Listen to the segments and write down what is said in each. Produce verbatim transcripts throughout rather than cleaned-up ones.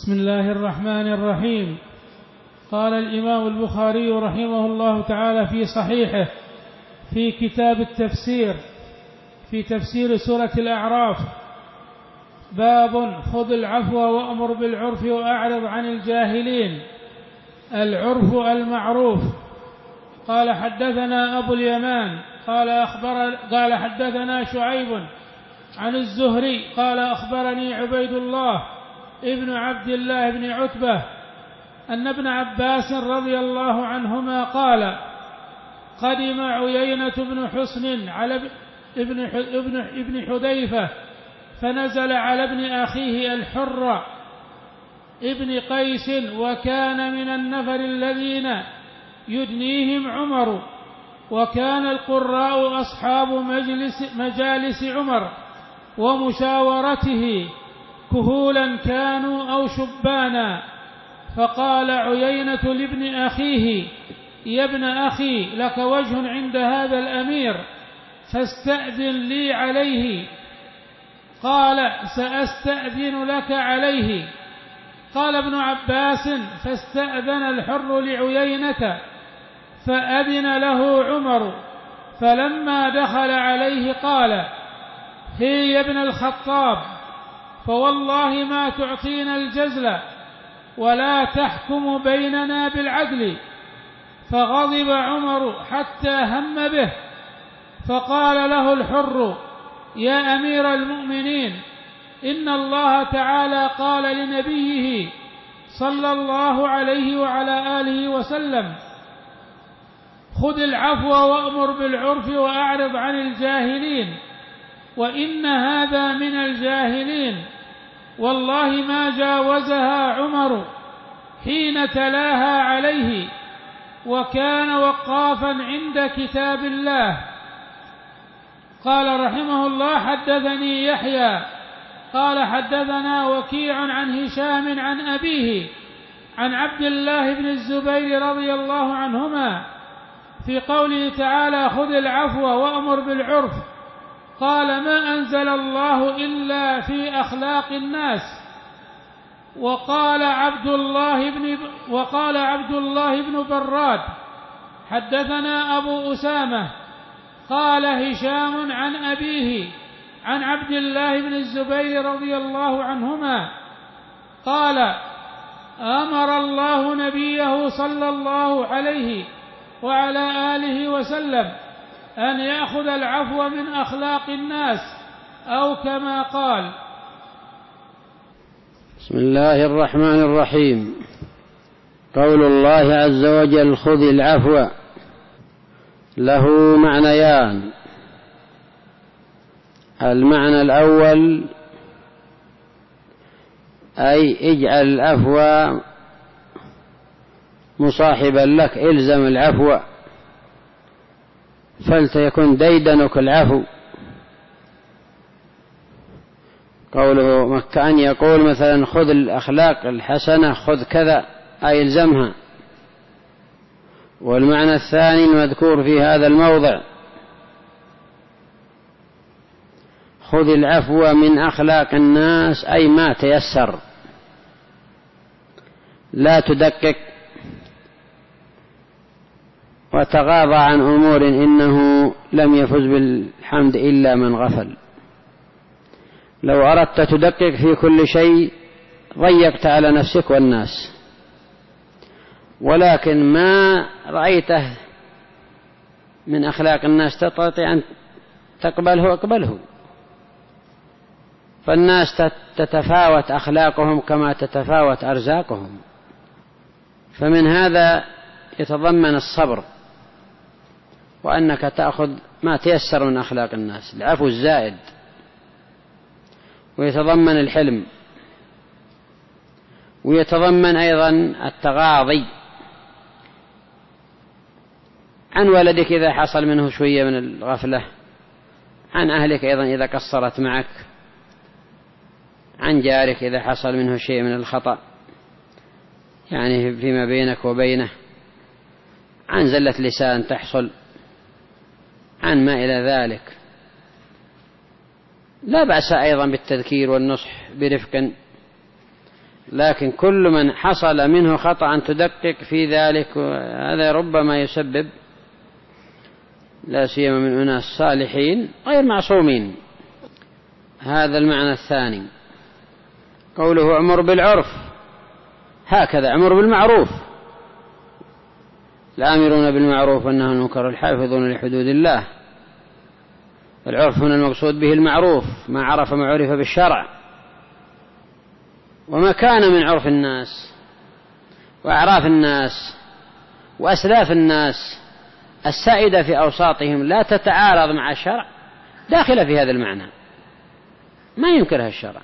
بسم الله الرحمن الرحيم. قال الإمام البخاري رحمه الله تعالى في صحيحه في كتاب التفسير في تفسير سورة الأعراف: باب خذ العفو وأمر بالعرف وأعرض عن الجاهلين. العرف المعروف. قال حدثنا أبو اليمان قال أخبر قال حدثنا شعيب عن الزهري قال أخبرني عبيد الله ابن عبد الله بن عتبة أن ابن عباس رضي الله عنهما قال: قدم عيينة بن حصن على ابن ابن ابن حذيفة فنزل على ابن أخيه الحر ابن قيس، وكان من النفر الذين يدنيهم عمر، وكان القراء أصحاب مجلس مجالس عمر ومشاورته كهولا كانوا أو شبانا. فقال عيينة لابن أخيه: يا ابن أخي، لك وجه عند هذا الأمير فاستأذن لي عليه. قال: سأستأذن لك عليه. قال ابن عباس: فاستأذن الحر لعيينة فأذن له عمر، فلما دخل عليه قال: هي يا ابن الخطاب، فوالله ما تعطينا الجزل ولا تحكم بيننا بالعدل. فغضب عمر حتى هم به، فقال له الحر: يا أمير المؤمنين، إن الله تعالى قال لنبيه صلى الله عليه وعلى آله وسلم: خذ العفو وأمر بالعرف وأعرض عن الجاهلين، وإن هذا من الجاهلين. والله ما جاوزها عمر حين تلاها عليه، وكان وقافا عند كتاب الله. قال رحمه الله: حدثني يحيى قال حدثنا وكيع عن هشام عن أبيه عن عبد الله بن الزبير رضي الله عنهما في قوله تعالى: خذ العفو وأمر بالعرف. قال: ما أنزل الله إلا في أخلاق الناس. وقال عبد الله بن وقال عبد الله بن براد: حدثنا أبو أسامة قال هشام عن أبيه عن عبد الله بن الزبير رضي الله عنهما قال: أمر الله نبيه صلى الله عليه وعلى آله وسلم أن يأخذ العفو من أخلاق الناس، أو كما قال. بسم الله الرحمن الرحيم. قول الله عز وجل: خذ العفو، له معنيان. المعنى الأول: أي اجعل العفو مصاحبا لك، إلزم العفو، فلتكن ديدنك العفو. قوله كأن يقول مثلا: خذ الأخلاق الحسنة، خذ كذا، أي إلزمها. والمعنى الثاني المذكور في هذا الموضع: خذ العفو من أخلاق الناس، أي ما تيسر، لا تدقق وتغاضى عن أمور إنه لم يفز بالحمد إلا من غفل. لو أردت تدقق في كل شيء ضيقت على نفسك والناس، ولكن ما رأيته من أخلاق الناس تستطيع أن تقبله اقبله. فالناس تتفاوت أخلاقهم كما تتفاوت أرزاقهم، فمن هذا يتضمن الصبر، وأنك تأخذ ما تيسر من أخلاق الناس، العفو الزائد. ويتضمن الحلم، ويتضمن أيضا التغاضي عن ولدك إذا حصل منه شوية من الغفلة، عن أهلك أيضا إذا قصرت معك، عن جارك إذا حصل منه شيء من الخطأ يعني فيما بينك وبينه، عن زلة لسان تحصل، عن ما إلى ذلك. لا بأس أيضا بالتذكير والنصح برفق لكن كل من حصل منه خطأ تدقق في ذلك، هذا ربما يسبب لا سيما من أناس صالحين غير معصومين. هذا المعنى الثاني. قوله أمر بالعرف، هكذا أمر بالمعروف، الآمرون بالمعروف والنهون عن المنكر الحافظون لحدود الله. العرف هنا المقصود به المعروف، ما عرف ما عرف بالشرع، وما كان من عرف الناس وأعراف الناس وأسلاف الناس السائدة في أوساطهم لا تتعارض مع الشرع داخلة في هذا المعنى، ما ينكرها الشرع.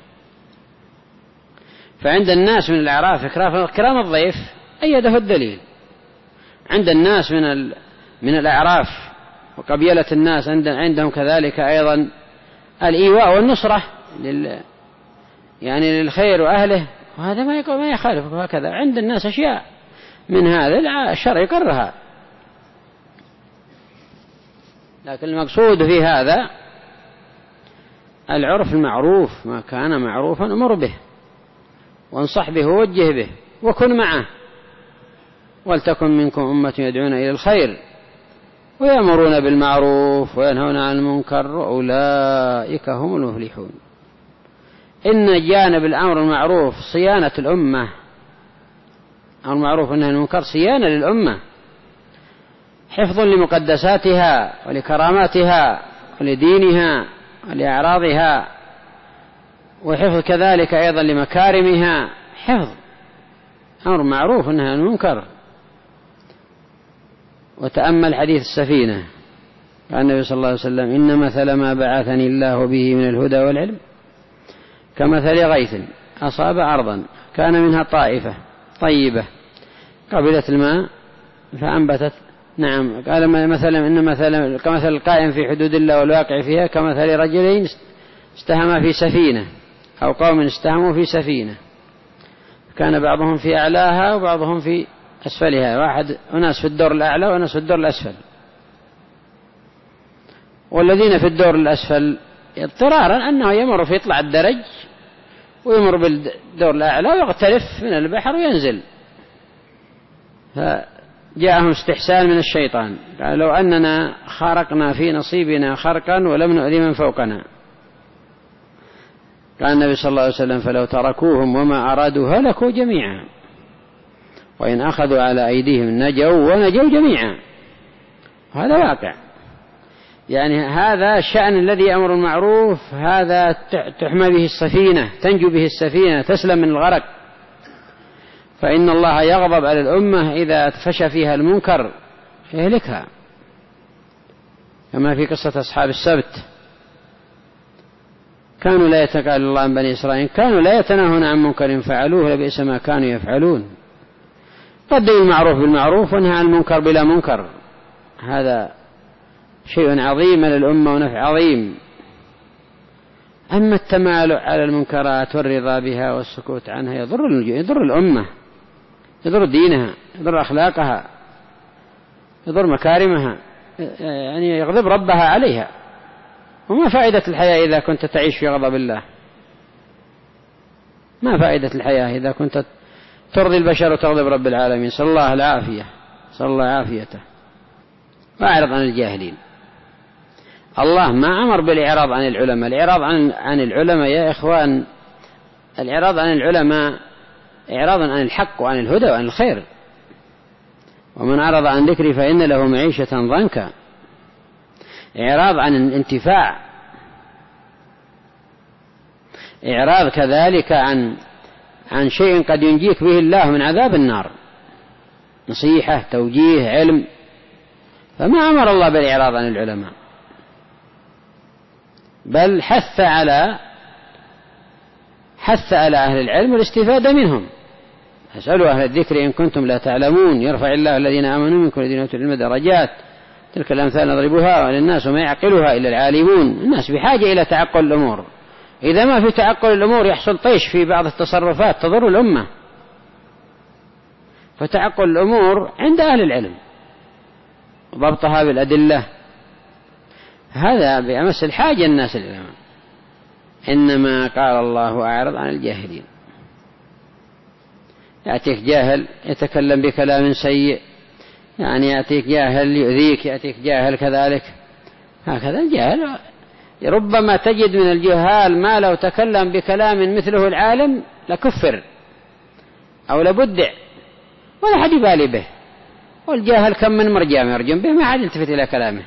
فعند الناس من الأعراف إكرام الضيف أيده الدليل، عند الناس من من الأعراف وقبيلة الناس عندهم كذلك أيضا الإيواء والنصرة لل يعني للخير وأهله، وهذا ما يقول ما يخالف. وهكذا عند الناس أشياء من هذا الشرع يقرها، لكن المقصود في هذا العرف المعروف، ما كان معروفا أمر به وانصح به ووجه به وكن معه. ولتكن منكم أمة يدعون إلى الخير ويأمرون بالمعروف وينهون عن المنكر وأولئك هم المفلحون. إن جانب الأمر المعروف صيانة الأمة، أمر المعروف والنهي عن المنكر صيانة للأمة، حفظ لمقدساتها ولكراماتها ولدينها ولأعراضها، وحفظ كذلك أيضا لمكارمها، حفظ أمر معروف والنهي عن المنكر. وتأمل حديث السفينة، قال النبي صلى الله عليه وسلم: إن مثل ما بعثني الله به من الهدى والعلم كمثل غيث أصاب أرضا كان منها طائفة طيبة قبلت الماء فأنبتت. نعم، قال مثلا إن مثل كمثل القائم في حدود الله والواقع فيها كمثل رجلين استهما في سفينة، أو قوم استهموا في سفينة كان بعضهم في أعلاها وبعضهم في أسفلها، واحد أناس في الدور الأعلى وناس في الدور الأسفل، والذين في الدور الأسفل اضطرارا أنه يمر في يطلع الدرج ويمر بالدور الأعلى ويغترف من البحر وينزل، فجاءهم استحسان من الشيطان، قال: لو أننا خرقنا في نصيبنا خرقا ولم نؤذي من فوقنا. قال النبي صلى الله عليه وسلم: فلو تركوهم وما أرادوا هلكوا جميعا، وإن أخذوا على أيديهم نجوا ونجوا جميعا. هذا واقع، يعني هذا الشأن الذي يأمر المعروف، هذا تحمى به السفينة، تنجو به السفينة، تسلم من الغرق. فإن الله يغضب على الأمة إذا فشى فيها المنكر يهلكها، كما في قصة أصحاب السبت، كانوا لا يتقال الله عن بني إسرائيل كانوا لا يتناهون عن منكر فعلوه لبئس ما كانوا يفعلون. قدموا المعروف بالمعروف ونهى عن المنكر بلا منكر، هذا شيء عظيم للأمة ونفع عظيم. أما التمالؤ على المنكرات والرضا بها والسكوت عنها يضر يضر الأمة، يضر دينها، يضر أخلاقها، يضر مكارمها، يعني يغضب ربها عليها. وما فائدة الحياة إذا كنت تعيش في غضب الله؟ ما فائدة الحياة إذا كنت ترضي البشر وتغضب رب العالمين؟ صلى الله العافية، صلى الله عافيته. وأعرض عن الجاهلين. الله ما أمر بالإعراض عن العلماء. الإعراض عن عن العلماء يا إخوان، الإعراض عن العلماء إعراض عن الحق وعن الهدى وعن الخير. ومن أعرض عن ذكري فإن له معيشة ضنكا. إعراض عن الانتفاع، إعراض كذلك عن عن شيء قد ينجيك به الله من عذاب النار، نصيحة، توجيه، علم. فما أمر الله بالإعراض عن العلماء، بل حث على حث على أهل العلم والاستفادة منهم. اسألوا أهل الذكر إن كنتم لا تعلمون يرفع الله الذين آمنوا منكم والذين أوتوا العلم درجات. تلك الأمثال نضربها للناس وما يعقلها إلا العالمون. الناس بحاجة إلى تعقل الأمور، إذا ما في تعقل الأمور يحصل طيش في بعض التصرفات تضر الأمة. فتعقل الأمور عند أهل العلم، ضبطها بالأدلة، هذا بأمس الحاجة الناس العلماء. إنما قال الله أعرض عن الجاهلين. يأتيك جاهل يتكلم بكلام سيء، يعني يأتيك جاهل يؤذيك، يأتيك جاهل كذلك، هكذا الجاهل. ربما تجد من الجهال ما لو تكلم بكلام مثله العالم لكفر أو لبدع ولا حد يبالي به، والجاهل كم من مرجع يرجم به ما حد يلتفت إلى كلامه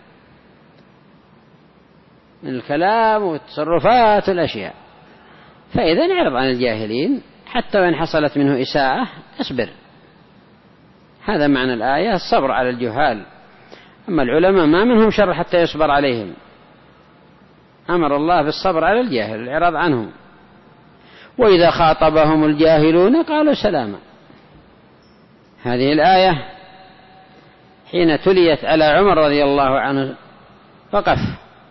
من الكلام والتصرفات والأشياء. فإذا نعرض عن الجاهلين حتى وإن حصلت منه إساءة اصبر. هذا معنى الآية، الصبر على الجهال. أما العلماء ما منهم شر حتى يصبر عليهم، أمر الله بالصبر على الجاهل الإعراض عنهم. وإذا خاطبهم الجاهلون قالوا سلاما. هذه الآية حين تليت على عمر رضي الله عنه وقف.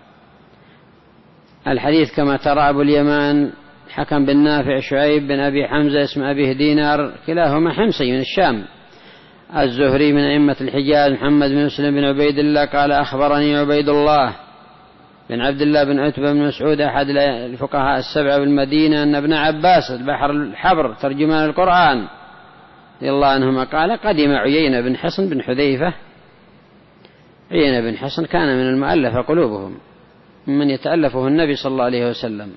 الحديث كما ترى أبو اليمان حكم بن نافع شعيب بن أبي حمزة اسم أبيه دينار كلاهما حمصي من الشام، الزهري من أئمة الحجاز محمد بن مسلم بن عبيد الله قال أخبرني عبيد الله بن عبد الله بن عتبة بن مسعود أحد الفقهاء السبعة بالمدينة أن ابن عباس البحر الحبر ترجمان القرآن رضي الله عنهما قال قدم عيينة بن حصن بن حذيفة. عيينة بن حصن كان من المؤلفة قلوبهم، من يتألفه النبي صلى الله عليه وسلم.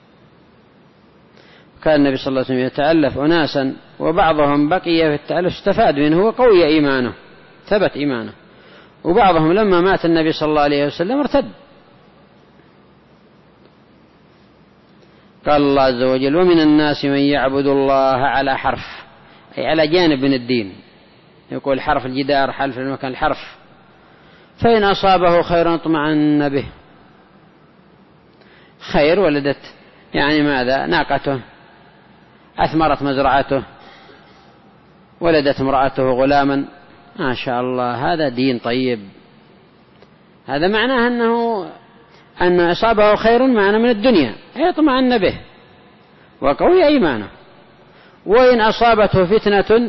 كان النبي صلى الله عليه وسلم يتألف أناسا وبعضهم بقي في التألف استفاد منه وقوي إيمانه ثبت إيمانه، وبعضهم لما مات النبي صلى الله عليه وسلم ارتد. قال الله عز وجل ومن الناس من يعبد الله على حرف، أي على جانب من الدين، يقول حرف الجدار حلف المكان الحرف، فإن أصابه خير اطمأن به. خير ولدت يعني ماذا؟ ناقته أثمرت مزرعته، ولدت امرأته غلاما، ما شاء الله هذا دين طيب. هذا معناه أنه أن أصابه خير معنا من الدنيا يطمئن به وقوي إيمانه. وإن أصابته فتنة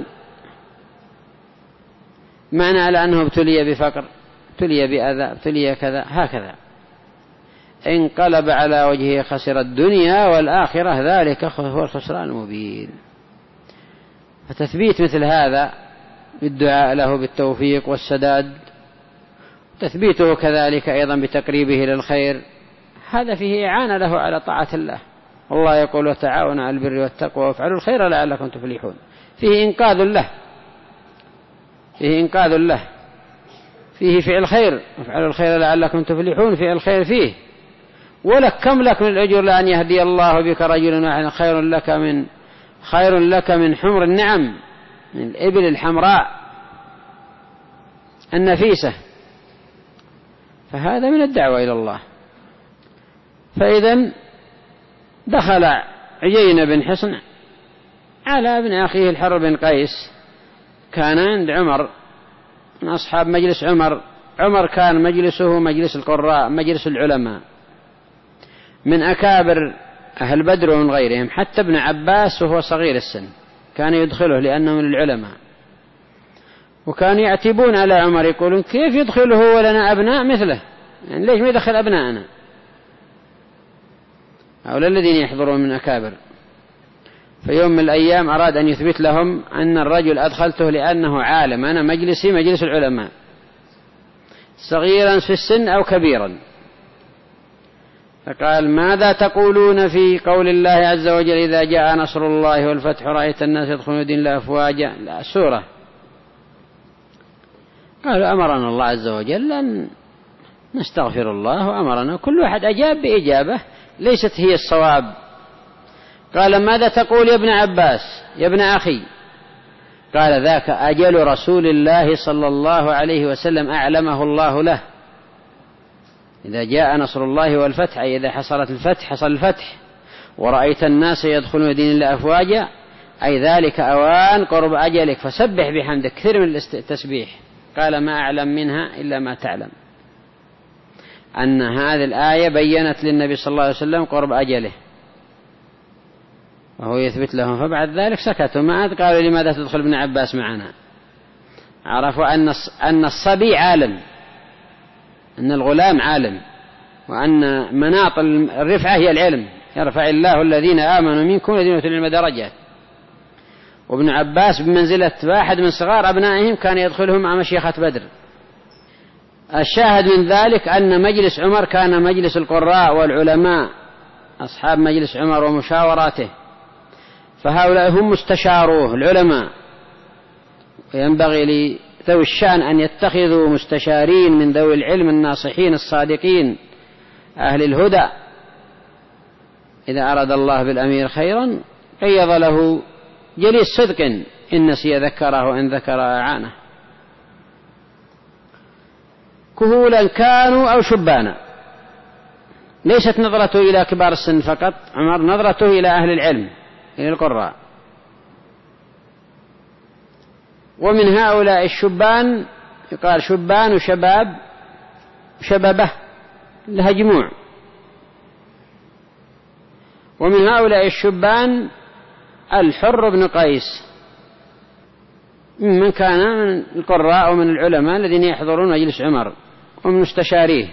معنى على أنه ابتلي بفقر، ابتلي بأذى، ابتلي كذا، هكذا انقلب على وجهه خسر الدنيا والآخرة ذلك هو الخسران المبين. فتثبيت مثل هذا بالدعاء له بالتوفيق والسداد، تثبيته كذلك أيضا بتقريبه للخير، هذا فيه إعانة له على طاعة الله. الله يقول وتعاونوا على البر والتقوى وافعلوا الخير لعلكم تفلحون. فيه إنقاذ له، فيه إنقاذ له، فيه فعل خير، وافعلوا الخير لعلكم تفلحون، فعل خير فيه. ولك كم لك من الأجر لأن يهدي الله بك رجلا واحدا خير لك من خير لك من حمر النعم، من الإبل الحمراء النفيسة. فهذا من الدعوة إلى الله. فإذا دخل عيينة بن حصن على ابن أخيه الحر بن قيس، كان عند عمر من أصحاب مجلس عمر. عمر كان مجلسه مجلس القراء، مجلس العلماء من أكابر أهل بدر ومن غيرهم، حتى ابن عباس وهو صغير السن كان يدخله لأنه من العلماء. وكانوا يعتبون على عمر يقولون كيف يدخله ولنا أبناء مثله، يعني ليش ما يدخل أبناءنا هؤلاء الذين يحضرون من أكابر. في يوم من الأيام أراد أن يثبت لهم أن الرجل أدخلته لأنه عالم، أنا مجلسي مجلس العلماء، صغيرا في السن أو كبيرا. فقال ماذا تقولون في قول الله عز وجل إذا جاء نصر الله والفتح رأيت الناس يدخلون دين الله أفواجا، لا سورة. قالوا أمرنا الله عز وجل أن نستغفر الله وأمرنا، كل واحد أجاب بإجابة ليست هي الصواب. قال ماذا تقول يا ابن عباس يا ابن أخي؟ قال ذاك أجل رسول الله صلى الله عليه وسلم أعلمه الله له، إذا جاء نصر الله والفتح، أي إذا حصلت الفتح حصل الفتح، ورأيت الناس يدخلون دين الله أفواجا، أي ذلك أوان قرب أجلك فسبح بحمدك، كثير من التسبيح. قال ما أعلم منها إلا ما تعلم، أن هذه الآية بيّنت للنبي صلى الله عليه وسلم قرب أجله وهو يثبت لهم. فبعد ذلك سكتوا، ما عاد قالوا لماذا تدخل ابن عباس معنا. عرفوا أن الصبي عالم، أن الغلام عالم، وأن مناط الرفعة هي العلم، يرفع الله الذين آمنوا منكم والذين أوتوا العلم درجات. وابن عباس بمنزلة واحد من صغار أبنائهم كان يدخلهم مع مشيخة بدر. الشاهد من ذلك أن مجلس عمر كان مجلس القراء والعلماء أصحاب مجلس عمر ومشاوراته، فهؤلاء هم مستشاروه العلماء، وينبغي لذوي الشأن أن يتخذوا مستشارين من ذوي العلم الناصحين الصادقين أهل الهدى. إذا أراد الله بالأمير خيرا قيض له جليس صدق، إن نسي ذكره وإن ذكر أعانه. كهولا كانوا أو شبانا، ليست نظرته إلى كبار السن فقط عمر، نظرته إلى أهل العلم إلى القراء. ومن هؤلاء الشبان يقال شبان وشباب، شبابه لها جموع. ومن هؤلاء الشبان الحر بن قيس، من كان من القراء ومن العلماء الذين يحضرون مجلس عمر ومن مستشاريه.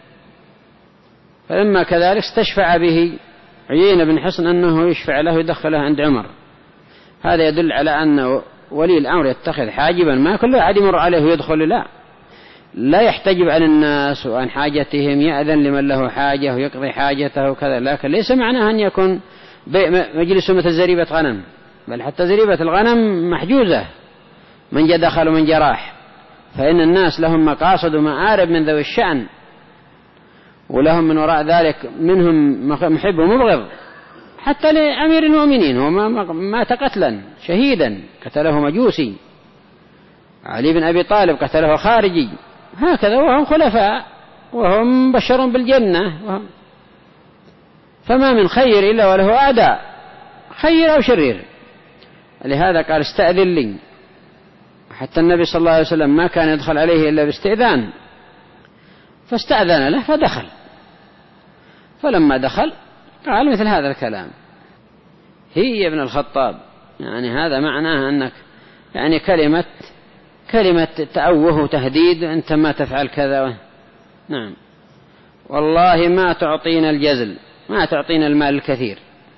فلما كذلك استشفع به عيينة بن حصن أنه يشفع له يدخله عند عمر. هذا يدل على أن ولي الأمر يتخذ حاجبا، ما كل أحد يمر عليه ويدخل، لا لا يحتجب عن الناس وعن حاجتهم، يأذن لمن له حاجة ويقضي حاجته وكذا، لكن ليس معناه أن يكون مجلسه مثل زريبة غنم، بل حتى زريبة الغنم محجوزة، من جاء دخل ومن جاء راح، فإن الناس لهم مقاصد ومآرب من ذوي الشأن، ولهم من وراء ذلك منهم محب ومبغض. حتى لأمير المؤمنين هو مات قتلا شهيدا قتله مجوسي، علي بن أبي طالب قتله خارجي، هكذا، وهم خلفاء وهم بشر بالجنة وهم فما من خير إلا وله أعداء، خير أو شرير. لهذا قال استأذن لي، حتى النبي صلى الله عليه وسلم ما كان يدخل عليه إلا باستئذان، فاستأذن له فدخل. فلما دخل قال مثل هذا الكلام: هي يا ابن الخطاب، يعني هذا معناه أنك يعني كلمة كلمة تأوه وتهديد، أنت ما تفعل كذا. نعم، والله ما تعطينا الجزل، ما تعطينا المال الكثير.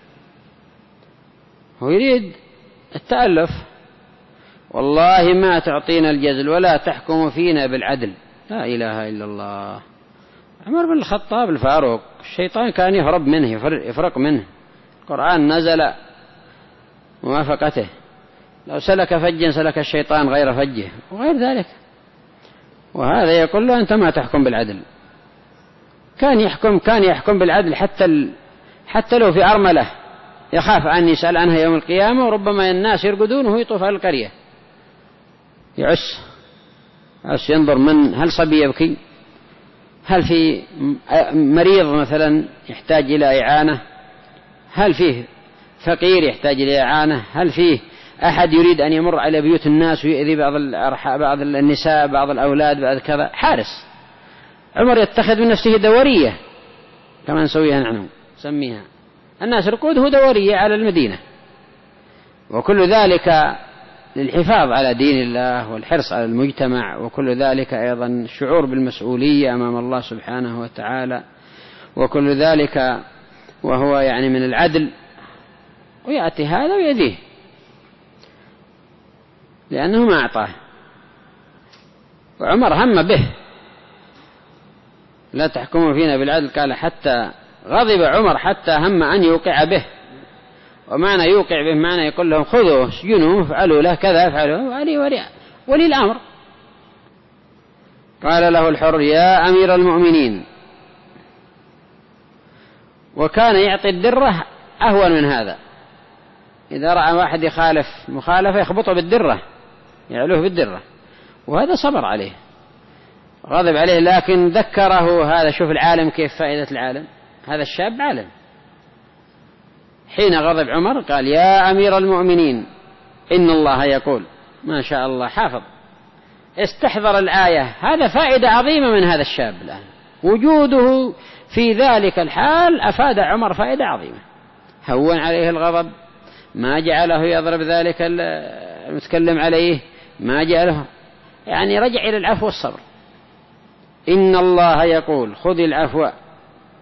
هو يريد التألف، والله ما تعطينا الجزل ولا تحكم فينا بالعدل. لا إله إلا الله. عمر بن الخطاب الفاروق الشيطان كان يهرب منه، يفرق منه. القرآن نزل موافقته، لو سلك فجا سلك الشيطان غير فجه وغير ذلك. وهذا يقول له أنت ما تحكم بالعدل. كان يحكم كان يحكم بالعدل حتى ال... حتى لو في أرملة يخاف أن يسأل عنها يوم القيامة، وربما الناس يرقدون وهو يطوف على القرية يعس يعس ينظر من هل صبي يبكي، هل في مريض مثلا يحتاج إلى إعانة، هل فيه فقير يحتاج إلى إعانة، هل فيه أحد يريد أن يمر على بيوت الناس ويؤذي بعض بعض النساء بعض الأولاد بعض كذا. حارس عمر يتخذ من نفسه دورية كما نسويها نحن نسميها، الناس رقوده دورية على المدينة، وكل ذلك للحفاظ على دين الله والحرص على المجتمع، وكل ذلك أيضا الشعور بالمسؤولية أمام الله سبحانه وتعالى، وكل ذلك وهو يعني من العدل. ويأتي هذا ويأذيه لأنه ما أعطاه. وعمر هم به لا تحكموا فينا بالعدل، قال حتى غضب عمر حتى هم أن يوقع به. ومعنى يوقع به معنى يقول لهم خذوه سجنوه افعلوا له كذا افعلوا ولي ولي, ولي الأمر. قال له الحر: يا أمير المؤمنين. وكان يعطي الدرة أهون من هذا، إذا رأى واحد يخالف مخالفة يخبطه بالدرة يعلوه بالدرة، وهذا صبر عليه غضب عليه، لكن ذكره هذا. شوف العالم كيف فائدة العالم، هذا الشاب عالم. حين غضب عمر قال: يا أمير المؤمنين إن الله يقول. ما شاء الله حافظ، استحضر الآية. هذا فائدة عظيمة من هذا الشاب الآن، وجوده في ذلك الحال أفاد عمر فائدة عظيمة. هون عليه الغضب، ما جعله يضرب ذلك المتكلم عليه، ما جعله يعني رجع إلى العفو والصبر. إن الله يقول خذ العفو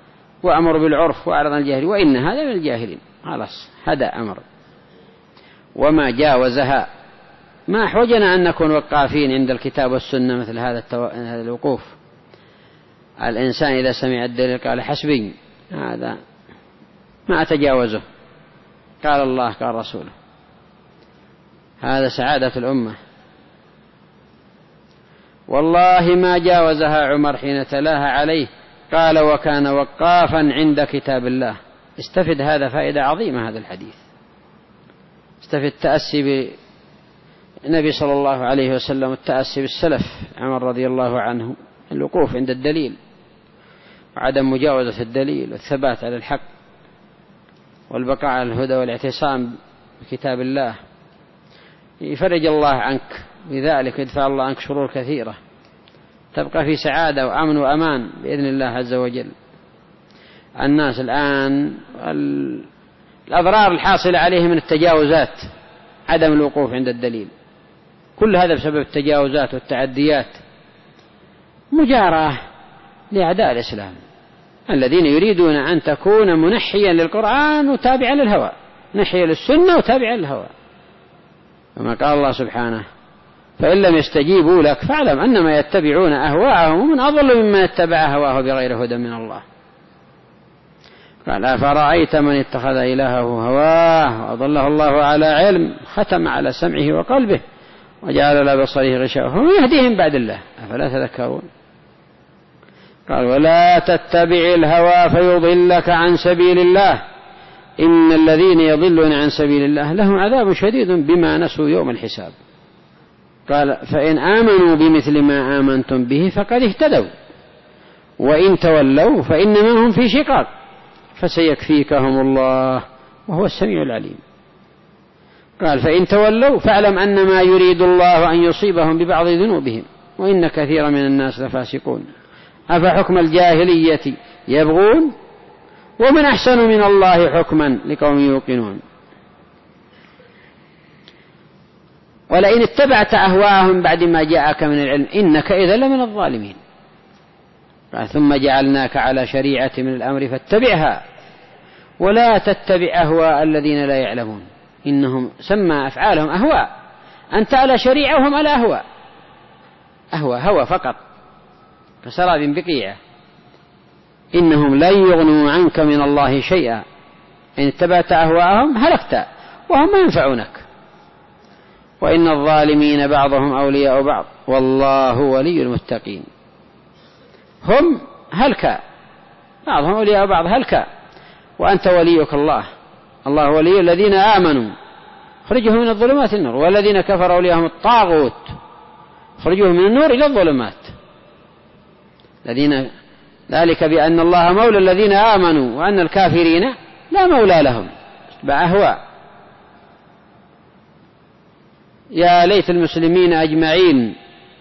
وأمر بالعرف وأعرض عن الجاهلين وإن هذا من الجاهلين. خلاص هدأ أمر. وما جاوزها. ما أحوجنا أن نكون وقافين عند الكتاب والسنة مثل هذا التو... هذا الوقوف. الإنسان إذا سمع الدليل قال حسبي، هذا ما أتجاوزه، قال الله قال رسوله، هذا سعادة الأمة. والله ما جاوزها عمر حين تلاها عليه، قال وكان وقافا عند كتاب الله. استفد هذا فائدة عظيمة هذا الحديث، استفد التأسي بالنبي صلى الله عليه وسلم والتأسي بالسلف عمر رضي الله عنه، الوقوف عند الدليل وعدم مجاوزة الدليل والثبات على الحق والبقاء على الهدى والاعتصام بكتاب الله. يفرج الله عنك بذلك، يدفع الله عنك شرور كثيرة، تبقى في سعادة وأمن وأمان بإذن الله عز وجل. الناس الآن الأضرار الحاصلة عليهم من التجاوزات، عدم الوقوف عند الدليل، كل هذا بسبب التجاوزات والتعديات، مجاراة لأعداء الإسلام الذين يريدون أن تكون منحيا للقرآن وتابعا للهوى، نحيا للسنة وتابعا للهوى. كما قال الله سبحانه فإن لم يستجيبوا لك فاعلم أنما يتبعون أهواءهم ومن أضل ممن يتبع هواه بغير هدى من الله. قال أفرأيت من اتخذ إلهه هواه وأضله الله على علم ختم على سمعه وقلبه وجعل على بصره غشاوة فمن يهديهم بعد الله أفلا تذكرون. قال ولا تتبع الهوى فيضلك عن سبيل الله إن الذين يضلون عن سبيل الله لهم عذاب شديد بما نسوا يوم الحساب. قال فإن آمنوا بمثل ما آمنتم به فقد اهتدوا وإن تولوا فإنما هم في شقاق فسيكفيكهم الله وهو السميع العليم. قال فإن تولوا فاعلم أنما يريد الله أن يصيبهم ببعض ذنوبهم وإن كثيرا من الناس لفاسقون أفحكم الجاهلية يبغون ومن أحسن من الله حكما لقوم يوقنون. ولئن اتبعت أهواءهم بعد ما جاءك من العلم إنك إذا لمن الظالمين. ثم جعلناك على شريعة من الأمر فاتبعها ولا تتبع أهواء الذين لا يعلمون إنهم سمى أفعالهم أهواء، أنت على شريعة وهم على أهواء، أهواء هوى فقط كسراب بقيعة. إنهم لن يغنوا عنك من الله شيئا إن اتبعت أهواءهم هلكت وهم ما ينفعونك وإن الظالمين بعضهم أولياء بعض والله ولي المتقين. هم هلك بعضهم أولياء بعض هلك وأنت وليك الله، الله ولي الذين آمنوا خرجهم من الظلمات النور والذين كفروا أولياءهم الطاغوت خرجهم من النور إلى الظلمات. الذين ذلك بأن الله مولى الذين آمنوا وأن الكافرين لا مولى لهم بأهواء. يا ليت المسلمين أجمعين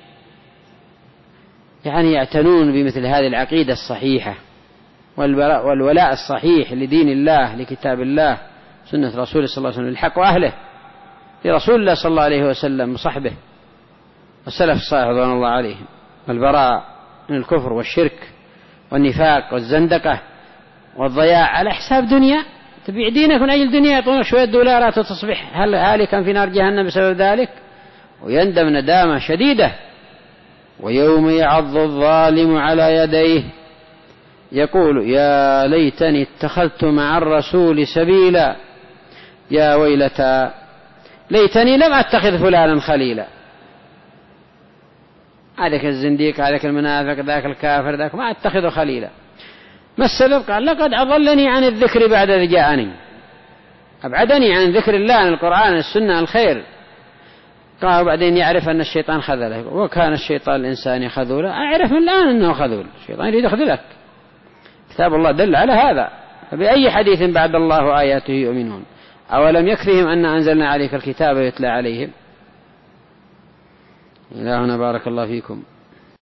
يعني يعتنون بمثل هذه العقيدة الصحيحة والولاء الصحيح لدين الله لكتاب الله سنة رسول صلى الله عليه وسلم الحق وأهله لرسول الله صلى الله عليه وسلم وصحبه والسلف الصالح رضوان الله عليهم، والبراء من الكفر والشرك والنفاق والزندقة والضياع على حساب دنيا. تبيع دينك من أجل دنيا يعطونك شوية دولارات وتصبح هل هالكا في نار جهنم بسبب ذلك ويندم ندامة شديدة. ويوم يعض الظالم على يديه يقول يا ليتني اتخذت مع الرسول سبيلا يا ويلتى ليتني لم أتخذ فلانا خليلا. هذاك الزنديق هذاك المنافق ذاك الكافر ذاك ما أتخذه خليلا. ما السبب؟ قال لقد أضلني عن الذكر بعد إذ جاءني، أبعدني عن ذكر الله عن القرآن السنة الخير. قال بعدين يعرف أن الشيطان خذله وكان الشيطان الإنسان خذولا. أعرف من الآن أنه خذول، الشيطان يريد يخذلك. كتاب الله دل على هذا. فبأي حديث بعد الله وآياته يؤمنون أولم يكفهم أن أنزلنا عليك الكتاب يتلى عليهم. إلهنا بارك الله فيكم.